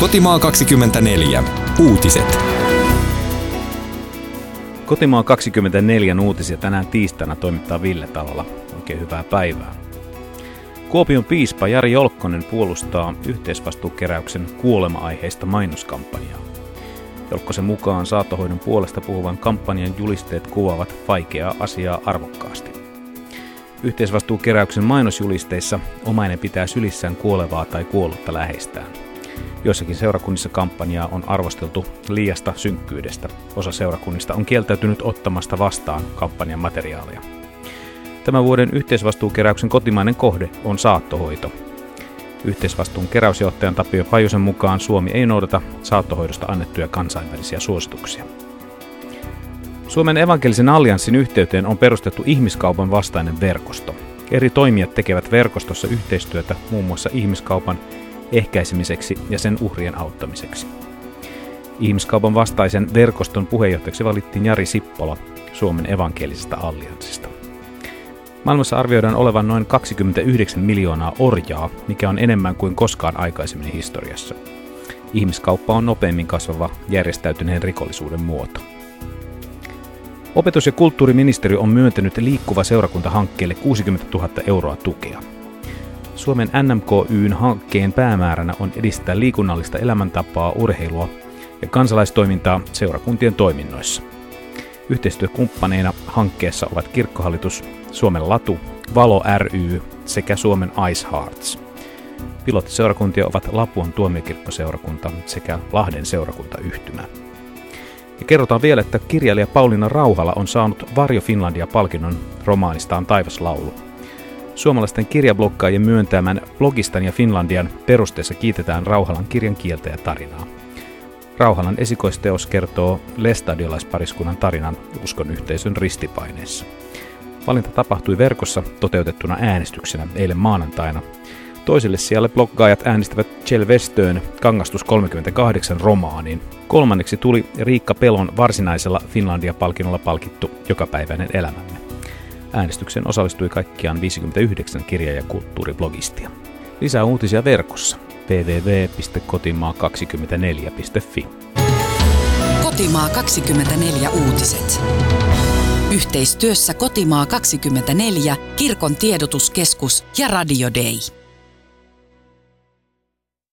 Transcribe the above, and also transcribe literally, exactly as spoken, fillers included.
Kotimaa kaksikymmentäneljä. Uutiset. Kotimaa kaksikymmentäneljä uutisia tänään tiistaina toimittaa Ville Talola. Oikein hyvää päivää. Kuopion piispa Jari Jolkkonen puolustaa yhteisvastuukeräyksen kuolema-aiheista mainoskampanjaa. Jolkkosen mukaan saattohoidon puolesta puhuvan kampanjan julisteet kuvaavat vaikeaa asiaa arvokkaasti. Yhteisvastuukeräyksen mainosjulisteissa omainen pitää sylissään kuolevaa tai kuollutta läheistään. Joissakin seurakunnissa kampanjaa on arvosteltu liiasta synkkyydestä. Osa seurakunnista on kieltäytynyt ottamasta vastaan kampanjan materiaalia. Tämän vuoden yhteisvastuukeräyksen kotimainen kohde on saattohoito. Yhteisvastuun keräysjohtajan Tapio Pajusen mukaan Suomi ei noudata saattohoidosta annettuja kansainvälisiä suosituksia. Suomen evankelisen allianssin yhteyteen on perustettu ihmiskaupan vastainen verkosto. Eri toimijat tekevät verkostossa yhteistyötä muun muassa ihmiskaupan ehkäisemiseksi ja sen uhrien auttamiseksi. Ihmiskaupan vastaisen verkoston puheenjohtajaksi valittiin Jari Sippola Suomen evankelisesta allianssista. Maailmassa arvioidaan olevan noin kaksikymmentäyhdeksän miljoonaa orjaa, mikä on enemmän kuin koskaan aikaisemmin historiassa. Ihmiskauppa on nopeimmin kasvava järjestäytyneen rikollisuuden muoto. Opetus- ja kulttuuriministeriö on myöntänyt Liikkuva seurakunta-hankkeelle kuusikymmentätuhatta euroa tukea. Suomen N M K Y:n hankkeen päämääränä on edistää liikunnallista elämäntapaa, urheilua ja kansalaistoimintaa seurakuntien toiminnoissa. Yhteistyökumppaneina hankkeessa ovat Kirkkohallitus, Suomen Latu, Valo ry sekä Suomen Ice Hearts. Pilottiseurakuntia ovat Lapuan tuomiokirkkoseurakunta sekä Lahden seurakuntayhtymä. Ja kerrotaan vielä, että kirjailija Pauliina Rauhala on saanut Varjo Finlandia-palkinnon romaanistaan Taivaslaulu. Suomalaisten kirjabloggaajien myöntämän Blogistan ja Finlandian perusteessa kiitetään Rauhalan kirjan kieltä ja tarinaa. Rauhalan esikoisteos kertoo lestadiolaispariskunnan tarinan uskon yhteisön ristipaineessa. Valinta tapahtui verkossa toteutettuna äänestyksenä eilen maanantaina. Toiselle sijalle bloggaajat äänestivät Kjell Westön Kangastus kolmekymmentäkahdeksan romaaniin. Kolmanneksi tuli Riikka Pelon varsinaisella Finlandia-palkinnolla palkittu Jokapäiväinen elämämme. Äänestykseen osallistui kaikkiaan viisikymmentäyhdeksän kirja- ja kulttuuriblogistia. Lisää uutisia verkossa double-u double-u double-u piste kotimaa kaksikymmentäneljä piste fi. Kotimaa kaksikymmentäneljä uutiset. Yhteistyössä Kotimaa kaksikymmentäneljä, Kirkon tiedotuskeskus ja Radio Day.